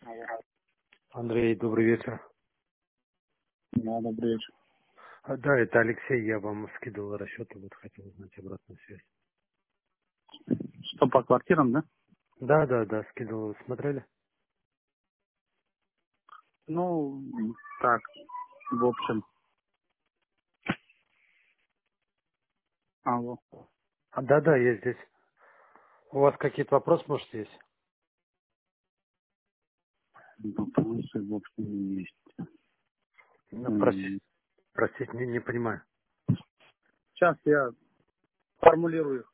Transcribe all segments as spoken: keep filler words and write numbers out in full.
Алло. Андрей, добрый вечер. Да, добрый вечер. А, Да, это Алексей, я вам скидывал расчеты, вот хотел узнать обратную связь. Что по квартирам, да? Да, да, да, скидывал, смотрели? Ну, так, в общем. Алло. А, да, да, я здесь. У вас какие-то вопросы, может, есть? Вопросы, в общем, есть. Ну, простите, М, простите, не, не понимаю. Сейчас я формулирую их.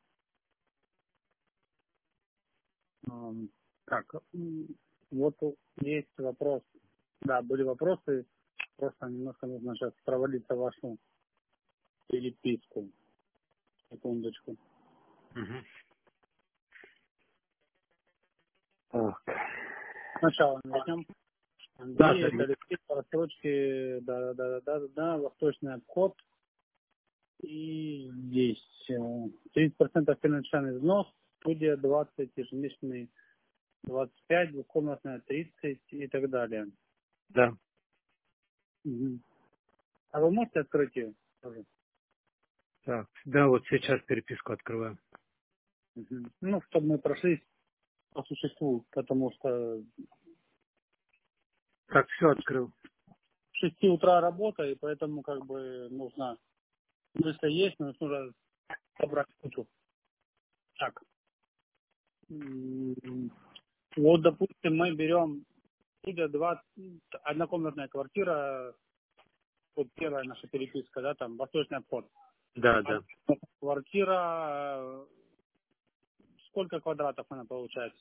Ам, Так, м, вот есть вопрос. Да, были вопросы. Просто немножко нужно сейчас провалиться в вашу переписку. Секундочку. Мгм. Так. Сначала начнем. Да, Андрей, да, это есть. Алексей по рассрочке, да, да, да, да, да, восточный обход. И есть э, тридцать процентов финансовый взнос, студия двадцать, ежемесячный двадцать пять, двухкомнатная тридцать и так далее. Да. Мгм. А вы можете открыть ее тоже? Так, да, вот сейчас переписку открываю. Мгм. Ну, чтобы мы прошлись по существу, потому что Так, все открыл. с шести утра работа, и поэтому как бы нужно, мысли есть, но нужно собрать кучу. Так, м, вот, допустим, мы берем студия двадцать, однокомнатная квартира. Вот первая наша переписка, да, там, восточный обход. Да, А да. квартира, э, сколько квадратов она получается?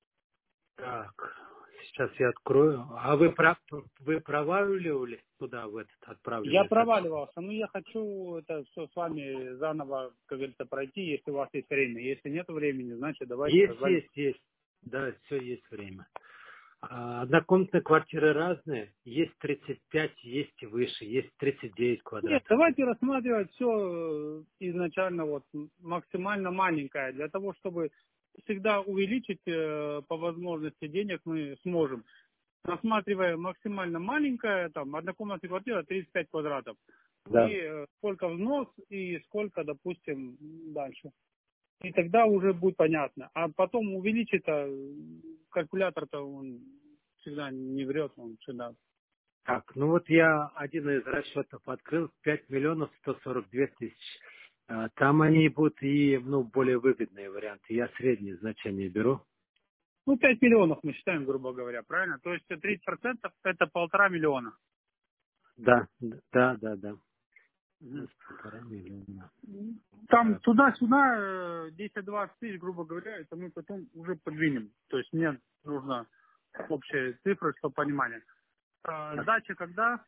Так, сейчас я открою. А вы, про, вы проваливали туда, в этот Я отправленное сообщение? проваливался, но я хочу это все с вами заново, как говорится, пройти, если у вас есть время. Если нет времени, значит, давайте Есть, созвать. есть, есть. Да, все есть время. А, Однокомнатные квартиры разные. Есть тридцать пять, есть и выше, есть тридцать девять Нет, квадратов. давайте рассматривать все изначально вот максимально маленькое, для того, чтобы всегда увеличить э, по возможности денег мы сможем. Рассматривая максимально маленькая, там, однокомнатная квартира тридцать пять квадратов. И Да. э, сколько взнос, и сколько, допустим, дальше. И тогда уже будет понятно. А потом увеличить-то, калькулятор-то он всегда не врет, он всегда. Так, ну вот я один из расчетов открыл, пять миллионов сто сорок две тысячи. А, Там они будут и, ну, более выгодные варианты. Я средние значения беру. Ну, пять миллионов мы считаем, грубо говоря, правильно? То есть тридцать процентов это полтора миллиона. Да, да, да, да. У Мгм. нас полтора миллиона. Там Так, туда-сюда э, десять-двадцать тысяч, грубо говоря, это мы потом уже подвинем. То есть мне нужно общая цифра, чтобы понимали. А, так. Сдача когда?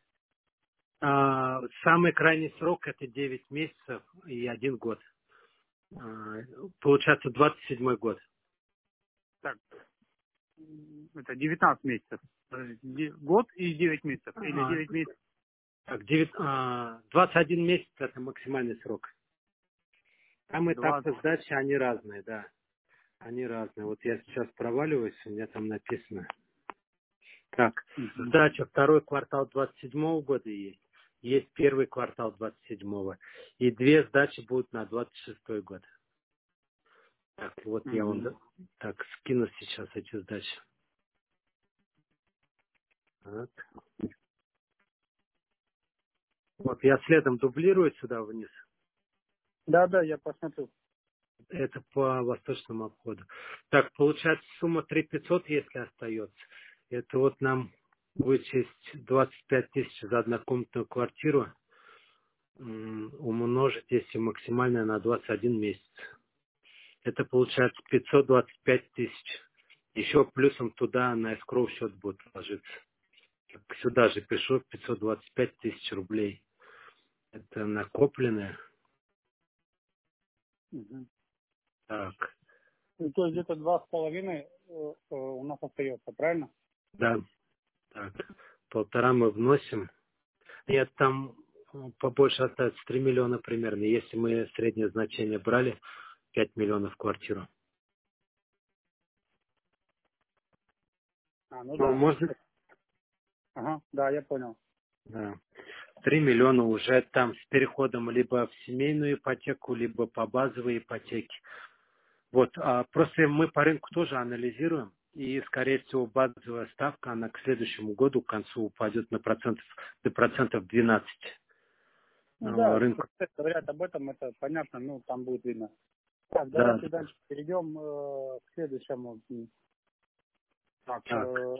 А, самый крайний срок это девять месяцев и один год. А, Получается двадцать седьмой год. Так, м, это девятнадцать месяцев. Подождите, де- год и девять месяцев. Или А, девять месяцев. Так, девять- а, двадцать один месяц это максимальный срок. Там этапы двадцать. сдачи, они разные, да. Они разные. Вот я сейчас проваливаюсь, у меня там написано. Так, Мгм. сдача второй квартал двадцать седьмого года есть. Есть первый квартал двадцать седьмого. И две сдачи будут на двадцать шестой год. Так, вот я вам Мгм. да- так скину сейчас эти сдачи. Так. Вот я следом дублирую сюда вниз. Да, да, я посмотрю. Это по восточному обходу. Так, получается сумма три пятьсот, если остается. Это вот нам вычесть двадцать пять тысяч за однокомнатную квартиру, м, умножить, если максимальная, на двадцать один месяц. Это получается пятьсот двадцать пять тысяч. Еще плюсом туда на эскроу счет будет ложиться. Так, сюда же пишу пятьсот двадцать пять тысяч рублей. Это накопленное. Мгм. Так, Ну, то есть где-то два с половиной э, э, у нас остается, правильно? да, так. Полтора мы вносим. Нет, там м, побольше остается три миллиона примерно, если мы среднее значение брали, пять миллионов в квартиру. А, ну Ну, да. можно, Ага, да, я понял. да. три миллиона уже там с переходом либо в семейную ипотеку, либо по базовой ипотеке. Вот, а просто мы по рынку тоже анализируем, и, скорее всего, базовая ставка, она к следующему году, к концу упадет на процентов, до процентов двенадцать. Ну А, да, рынку. если говорят об этом, это понятно, ну, там будет видно. Так, Да, давайте да. дальше перейдем э, к следующему. М, Так, Так, э,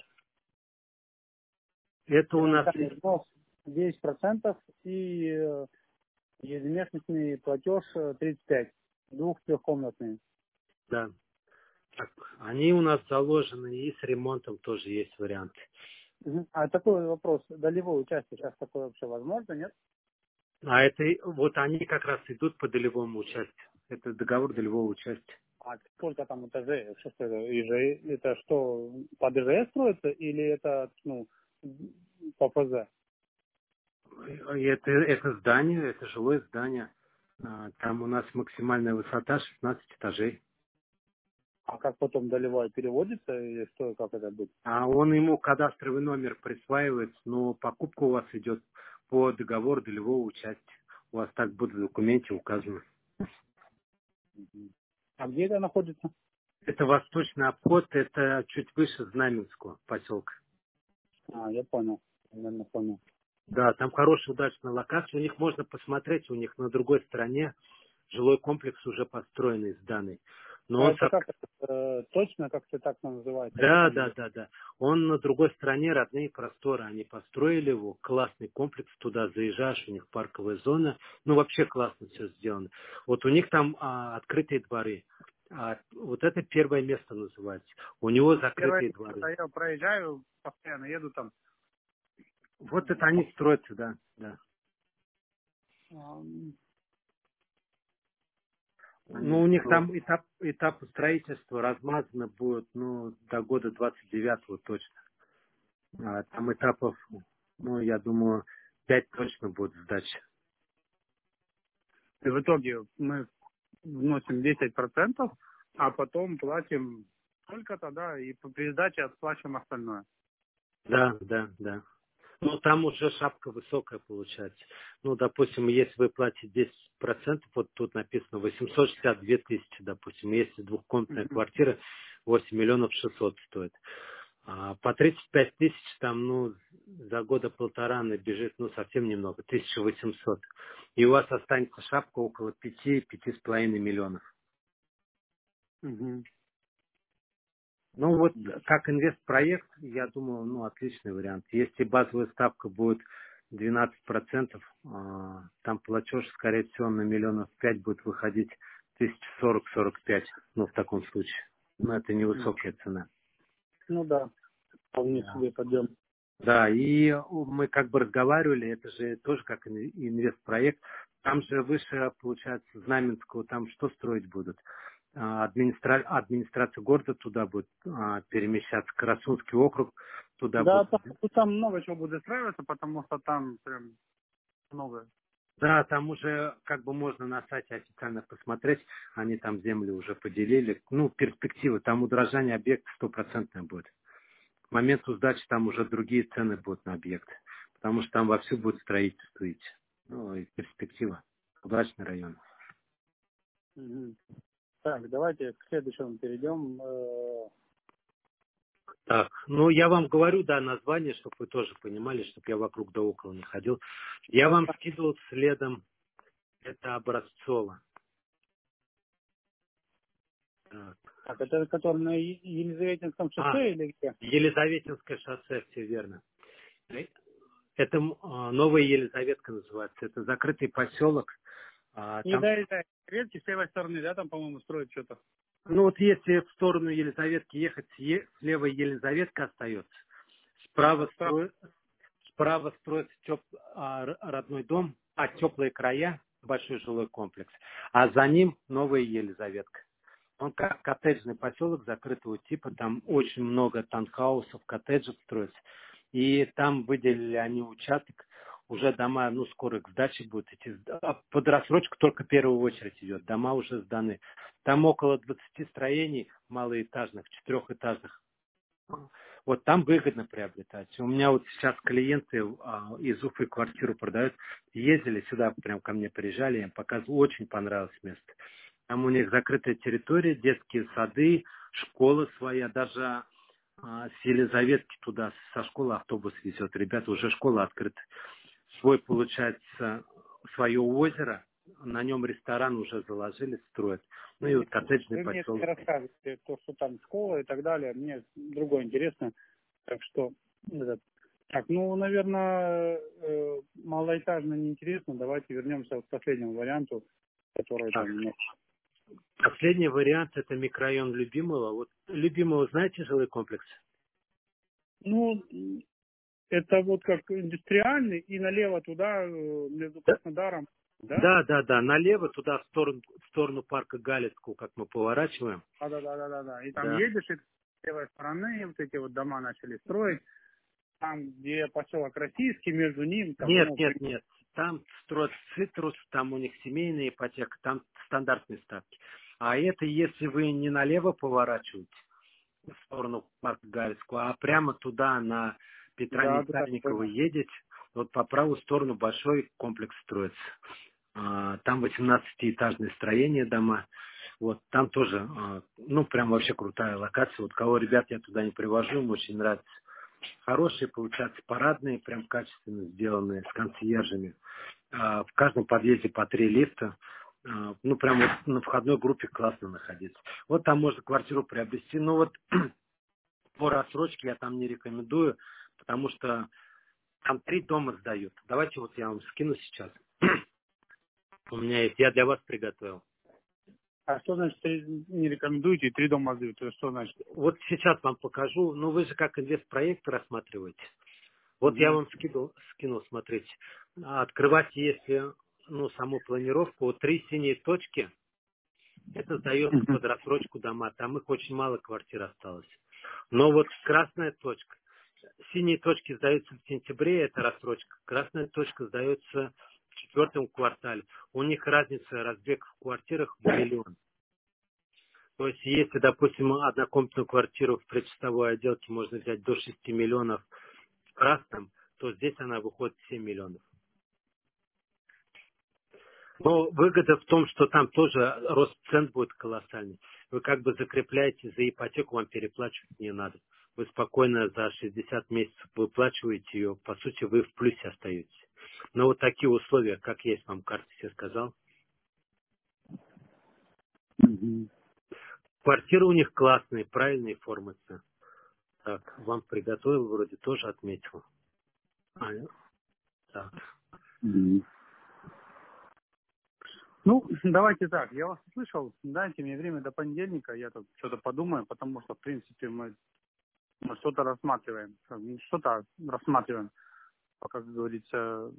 это у нас, первоначальный взнос десять процентов и э, ежемесячный платеж э, тридцать пять. Двух-трехкомнатный. да, так, они у нас заложены, и с ремонтом тоже есть варианты. Мгм. А такой вопрос. Долевое участие сейчас такое вообще возможно, нет? А это, и- вот они как раз идут по долевому участию. Это договор долевого участия. А сколько там этажей? Что это? ИЖ? Это что, под ИЖ строится или это, ну, по ФЗ? И Это, это здание, это жилое здание. А, Там у нас максимальная высота шестнадцать этажей. А как потом долевая переводится или что, как это будет? А он ему кадастровый номер присваивается, но покупка у вас идет по договору долевого участия. У вас так будет в документе указано. А где это находится? Это восточный обход, это чуть выше Знаменского поселка. А, я понял. Наверное, понял. Да, там хорошая удачная локация. У них можно посмотреть, у них на другой стороне жилой комплекс уже построенный, сданный. Но А он это со- как э, точно, как это так называется? Где Да, там? да, да, да. Он на другой стороне, родные просторы. Они построили его, классный комплекс, туда заезжаешь, у них парковая зона. Ну, вообще классно все сделано. Вот у них там а, открытые дворы. А, вот это первое место называется. У него Первое, закрытые дворы. я проезжаю, постоянно еду там. Вот это они строятся, да, да. Ам, Ну, у них там этап, этап строительства размазано будет, ну, до года двадцать девятого точно. А, там этапов, ну, я думаю, пять точно будет сдачи. И в итоге мы вносим десять процентов, а потом платим сколько-то, да, и по передаче отплачиваем остальное. Да, да, да. Ну, там уже шапка высокая получается. Ну, допустим, если вы платите десять процентов, вот тут написано восемьсот шестьдесят две тысячи, допустим, если двухкомнатная Мгм. квартира восемь миллионов шестьсот стоит. А по тридцать пять тысяч там, ну, за года полтора набежит, ну, совсем немного, тысяча восемьсот. И у вас останется шапка около пяти-пяти с половиной миллионов. Мгм. Ну вот, как инвестпроект, я думаю, ну, отличный вариант. Если базовая ставка будет двенадцать процентов, а, там платеж, скорее всего, на миллионов пять будет выходить тысяча сорок - сорок пять, ну, в таком случае. Но это Мгм. невысокая цена. Ну да, вполне Да. себе подъем. Да, и мы как бы разговаривали, это же тоже как ин- инвестпроект. Там же выше, получается, Знаменского, там что строить будут? А, администра- Администрация города туда будет а, перемещаться, Красунский округ туда Да, будет. там, там много чего будет устраиваться, потому что там прям много. Да, там уже как бы можно на сайте официально посмотреть, они там земли уже поделили. Ну, перспективы, там удорожание объекта стопроцентное будет. К моменту сдачи там уже другие цены будут на объекты, потому что там вовсю будет строительство идти. Ну, и перспектива. Удачный район. Мгм. Так, давайте к следующему перейдем. Э, Так, ну я вам говорю, да, название, чтобы вы тоже понимали, чтобы я вокруг да около не ходил. Я вам скидывал следом, это Образцово. Так. Так, это который на Е- Елизаветинском А, шоссе или где? Елизаветинское шоссе, все верно. Это м, а, Новая Елизаветка называется. Это закрытый поселок. А, Не, там, да, да. Редки с левой стороны, да, там, по-моему, строят что-то. ну вот если в сторону Елизаветки ехать, е- слева Елизаветка остается. А, Справа, справа. стро... Справа строится теп... а, р- родной дом, а теплые края, большой жилой комплекс. А за ним Новая Елизаветка. Он как коттеджный поселок закрытого типа, там очень много таунхаусов, коттеджев строится. И там выделили они участок, уже дома, ну, скоро к сдаче будут идти. А под рассрочку только первая очередь идет, дома уже сданы. Там около двадцати строений малоэтажных, четырехэтажных. Вот там выгодно приобретать. У меня вот сейчас клиенты а, из Уфы квартиру продают, ездили сюда, прям ко мне приезжали, я им показывал, очень понравилось место. Там у них закрытая территория, детские сады, школа своя, даже а, с Елизаветки туда со школы автобус везет. Ребята, уже школа открыта. Свой, получается, свое озеро, на нем ресторан уже заложили, строят. Ну и вот коттеджный Вы мне поселок. рассказываете, то, что там школа и так далее, мне другое интересно. Так что, этот, так, ну, наверное, э, малоэтажно неинтересно. Давайте вернемся к последнему варианту, который Так, там у нас. последний вариант это микрорайон Любимого. Вот Любимого, знаете, жилой комплекс? Ну, это вот как индустриальный, и налево туда, э, между Да, Краснодаром, да? да, да, да. Налево туда, в сторону, в сторону парка Галицкого, как мы поворачиваем. Да, да, да, да, да, да. И там Да. едешь, и с левой стороны вот эти вот дома начали строить. Там, где поселок Российский, между ним, там, Нет, ну, нет, нет. Там строят цитрус, там у них семейная ипотека, там стандартные ставки. А это если вы не налево поворачиваете, в сторону парка Галицкого, а прямо туда, на Петра да, да, Мельникова понял. едете, вот по правую сторону большой комплекс строится. А, Там восемнадцатиэтажное строение дома. Вот там тоже, а, ну, прям вообще крутая локация. Вот кого ребят я туда не привожу, им очень нравится. Хорошие, получаются, парадные, прям качественно сделанные, с консьержами. А, В каждом подъезде по три лифта. А, Ну, прям вот на входной группе классно находиться. Вот там можно квартиру приобрести. Ну, вот по рассрочке я там не рекомендую, потому что там три дома сдают. Давайте вот я вам скину сейчас. У меня есть, я для вас приготовил. А что значит три- не рекомендуете, три дома сдают? То есть что значит? Вот сейчас вам покажу. Ну, вы же как инвестпроект рассматриваете. Вот я Угу. вам скинул, скинул, смотрите. А Открывать, если, ну, саму планировку, вот три синие точки, это сдается Угу. под рассрочку дома. Там их очень мало квартир осталось. Но вот красная точка. Синие точки сдаются в сентябре, это рассрочка. Красная точка сдается в четвертом квартале. У них разница разбег в квартирах в миллион. То есть, если, допустим, однокомнатную квартиру в предчистовой отделке можно взять до шести миллионов в красном, то здесь она выходит в семь миллионов. Но выгода в том, что там тоже рост цен будет колоссальный. Вы как бы закрепляете за ипотеку, вам переплачивать не надо. Вы спокойно за шестьдесят месяцев выплачиваете ее, по сути, вы в плюсе остаетесь. Но вот такие условия, как есть вам карте, все сказал. Угу. Квартиры у них классные, правильные формы. Так, вам приготовил, вроде тоже отметил. А, так. Угу. Ну, давайте так, я вас услышал, дайте мне время до понедельника, я тут что-то подумаю, потому что, в принципе, мы, мы что-то рассматриваем, ну, что-то рассматриваем, как говорится,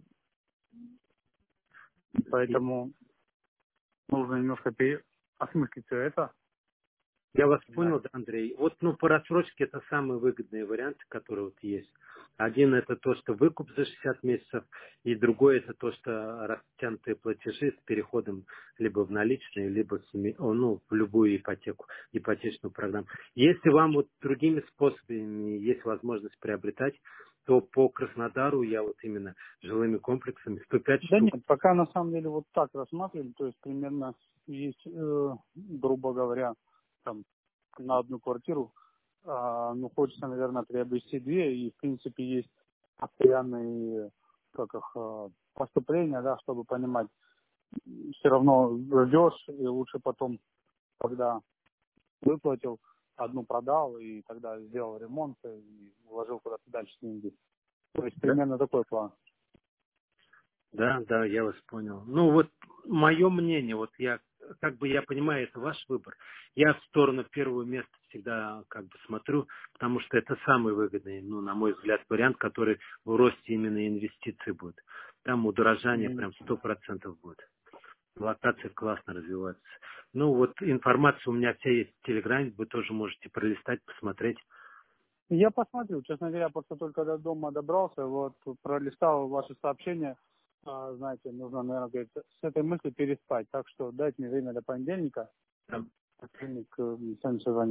поэтому нужно немножко переосмыслить все это. Я вас Да. понял, да, Андрей. Вот, ну, по рассрочке это самые выгодные варианты, которые вот есть. Один это то, что выкуп за шестьдесят месяцев, и другой это то, что растянутые платежи с переходом либо в наличные, либо в, семи- о, ну, в любую ипотеку, ипотечную программу. Если вам вот другими способами есть возможность приобретать, то по Краснодару я вот именно жилыми комплексами сто пять Да штук. нет, пока на самом деле вот так рассматривали, то есть примерно есть, э, грубо говоря, там на одну квартиру, а, ну хочется, наверное, приобрести две, и в принципе есть постоянные, как их, э, поступления, да, чтобы понимать, все равно ждешь, и лучше потом, когда выплатил, одну продал, и тогда сделал ремонт, и вложил куда-то дальше деньги. То есть Да? примерно такой план. Да, да, я вас понял. Ну вот мое мнение, вот я, как бы я понимаю, это ваш выбор. Я в сторону первого места всегда как бы смотрю, потому что это самый выгодный, ну, на мой взгляд, вариант, который в росте именно инвестиций будет. Там удорожание Мгм. прям сто процентов будет. Локация классно развивается. Ну вот информация у меня вся есть в Телеграме, вы тоже можете пролистать, посмотреть. Я посмотрю, честно говоря, просто только до дома добрался, вот пролистал ваши сообщения, а, знаете, нужно, наверное, говорит, с этой мыслью переспать, так что дайте мне время до понедельника, Там в понедельник э, с вами созвонюсь.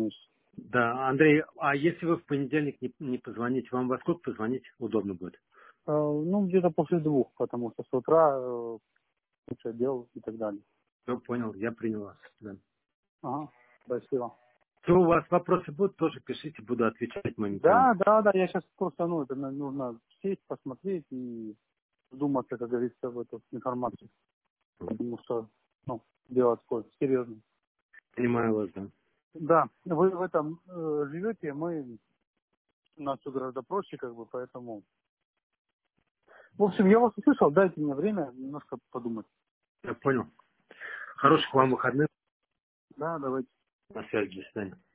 Да, Андрей, а если вы в понедельник не, не позвоните, вам во сколько позвонить удобно будет? Э, ну, где-то после двух, потому что с утра э, куча дел и так далее. Все, понял, я принял вас. Да. Ага, спасибо. Если у вас вопросы будут, тоже пишите, буду отвечать моментально. Да, да, да, я сейчас просто, ну, это на- нужно сесть, посмотреть и вдуматься, как говорится, в эту информацию. Потому что, ну, дело такое серьезное. Понимаю вас, да. Да, вы в этом э, живете, мы, у нас все гораздо проще, как бы, поэтому... В общем, я вас услышал, дайте мне время немножко подумать. Я понял. Мгм. Хороших вам выходных. Да, давайте. На связи, до свидания.